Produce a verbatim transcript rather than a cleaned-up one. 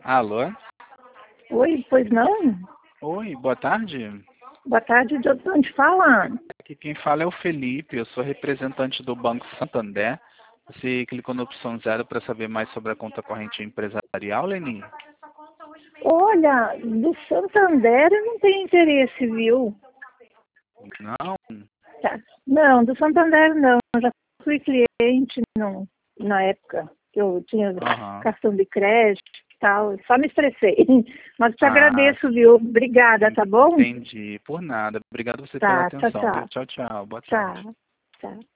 Alô? Oi, pois não? Oi, boa tarde. Boa tarde, de onde fala? Aqui quem fala é o Felipe, eu sou representante do Banco Santander. Você clicou na opção zero para saber mais sobre a conta corrente empresarial, Lenin? Olha, do Santander eu não tenho interesse, viu? Não? Tá. Não, do Santander não. Eu já fui cliente no, na época que eu tinha Aham. cartão de crédito e tal. Só me estressei. Mas te Ah, agradeço, viu? Obrigada, tá bom? entendi. Por nada. Obrigado você pela Tá, tchau, atenção, viu? tchau. Tchau, tchau. Boa tarde. Tchau, tchau.